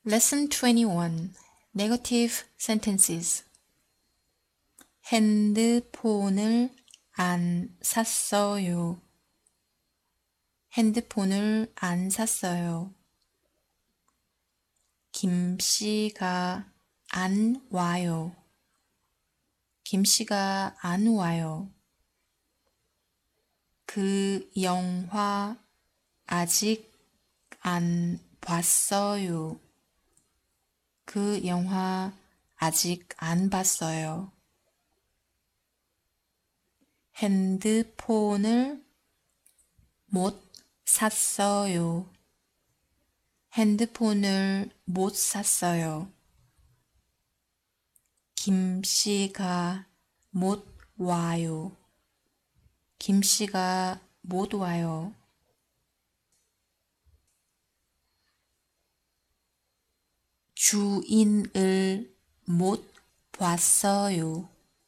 Lesson 21 Negative Sentences 핸드폰을 안 샀어요. 핸드폰을 안 샀어요. 김씨가 안 와요. 김씨가 안 와요. 그 영화 아직 안 봤어요. 그 영화 아직 안 봤어요. 핸드폰을 못 샀어요. 핸드폰을 못 샀어요. 김씨가 못 와요. 김씨가 못 와요. 주인을 못 봤어요.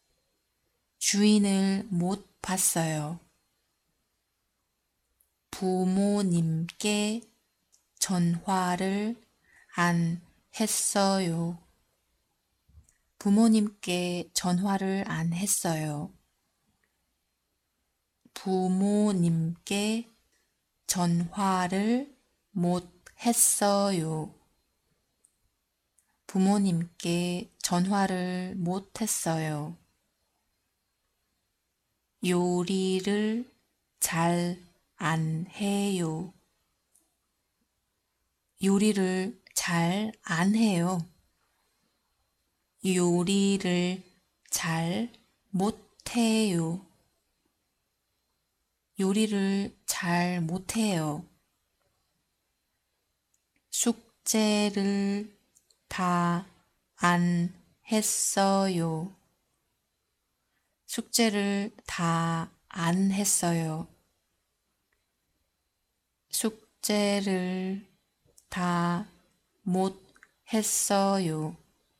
주인을 못 봤어요. 부모님께 전화를 안 했어요. 부모님께 전화를 안 했어요. 부모님께 전화를 못 했어요. 부모님께 전화를 못 했어요. 요리를 잘 안 해요. 요리를 잘 안 해요. 요리를 잘 못해요. 요리를 잘 못해요. 숙제를 다 안 했어요. 숙제를 다 안 했어요. 숙제를 다 못 했어요.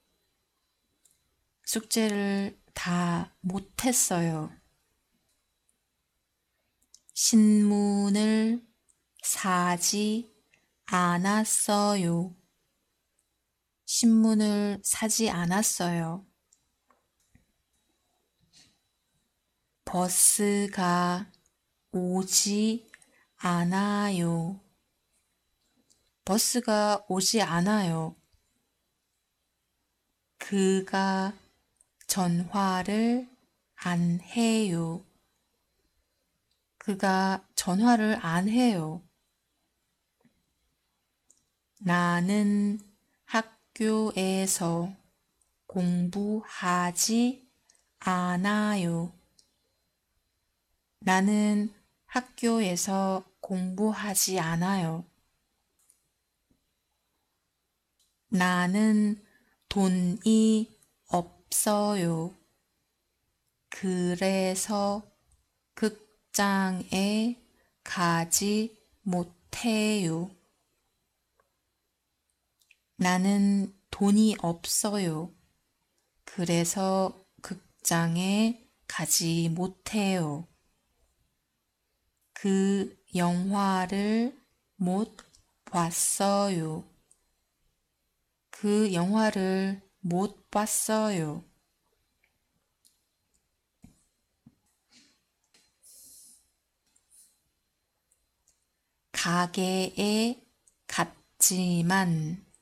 숙제를 다 못했어요. 신문을 사지 않았어요. 신문을 사지 않았어요. 버스가 오지 않아요. 버스가 오지 않아요. 그가 전화를 안 해요. 그가 전화를 안 해요. 나는 학교에서 공부하지 않아요. 나는 학교에서 공부하지 않아요. 나는 돈이 없어요. 그래서 극장에 가지 못해요. 나는 돈이 없어요. 그래서 극장에 가지 못해요. 그 영화를 못 봤어요. 그 영화를 못 봤어요. 가게에 갔지만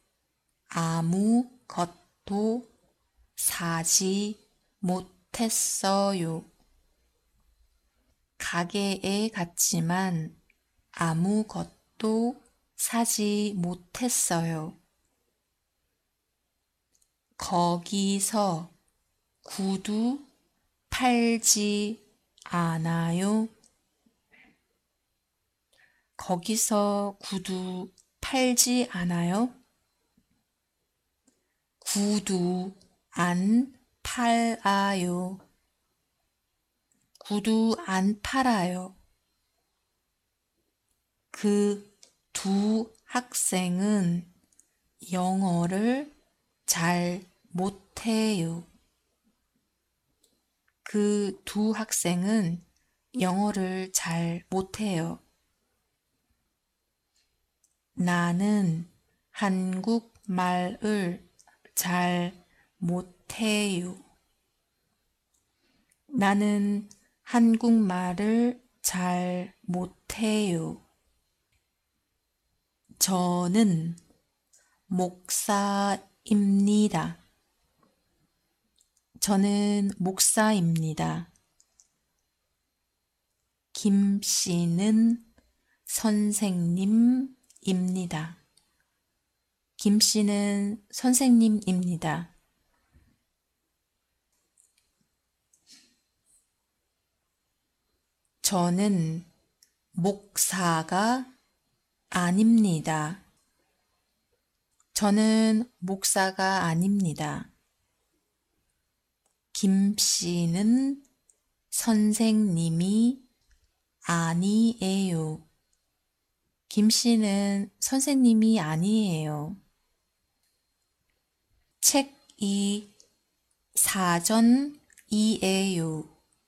아무것도 사지 못했어요. 가게에 갔지만 아무것도 사지 못했어요. 거기서 구두 팔지 않아요. 거기서 구두 팔지 않아요? 구두 안 팔아요. 구두 안 팔아요. 그 두 학생은 영어를 잘 못해요. 그 두 학생은 영어를 잘 못해요. 나는 한국말을 잘 못해요. 나는 한국말을 잘 못해요. 저는 목사입니다. 저는 목사입니다. 김 씨는 선생님입니다. 김 씨는 선생님입니다. 저는 목사가 아닙니다. 저는 목사가 아닙니다. 김 씨는 선생님이 아니에요. 김 씨는 선생님이 아니에요. 책이 사전이에요.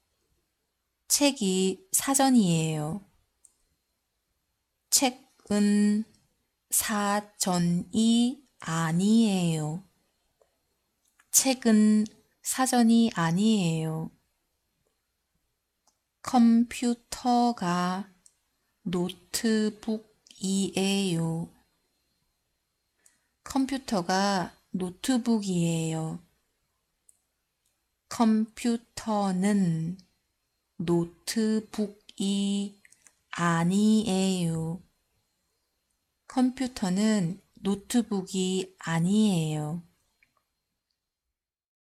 책이 사전이에요. 책은 사전이 아니에요. 책은 사전이 아니에요. 컴퓨터가 노트북이에요. 컴퓨터가 노트북이에요. 컴퓨터는 노트북이 아니에요. 컴퓨터는 노트북이 아니에요.